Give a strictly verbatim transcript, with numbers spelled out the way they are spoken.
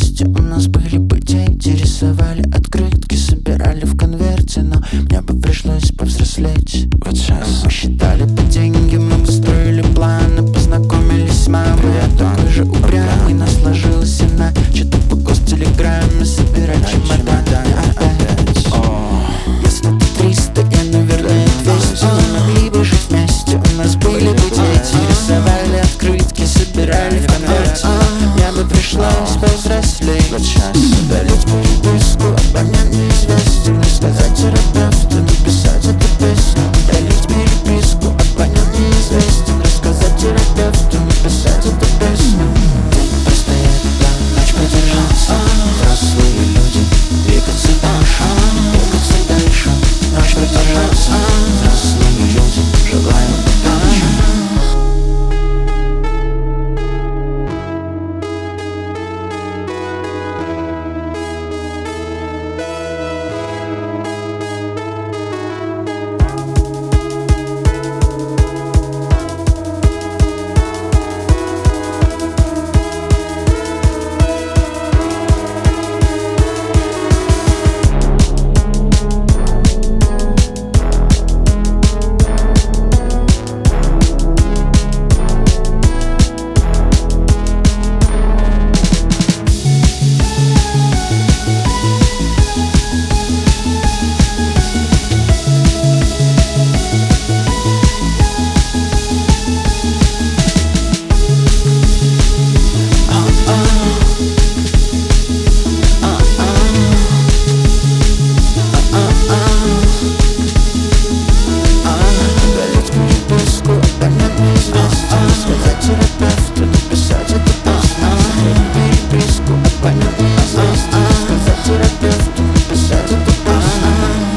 вместе, у нас были бы дети. Рисовали открытки, собирали в конверте, но мне бы пришлось повзрослеть. Вот сейчас мы считали по деньги, мы бы строили планы, познакомились с мамой. Я такой же упрямый, нас сложилось иначе. То по гостелеграмме собирать чемоданы опять. Если ты триста, я, наверное, двести. Мы могли бы жить вместе, у нас были бы дети. Рисовали открытки, собирали в конверте. Мне бы пришлось повзрослеть. Вот сейчас удалить переписку, абонент неизвестен. Рассказать терапевту, написать эту песню. Удалить переписку, абонент неизвестен. Рассказать терапевту, написать эту песню. Постоять там, ночь продержаться. Взрослые люди, двигаться дальше, двигаться дальше. Ночь продержаться. Взрослые люди, желаем удачи. Рассказать терапевту, написать эту песню. Переписку, абонент неизвестен.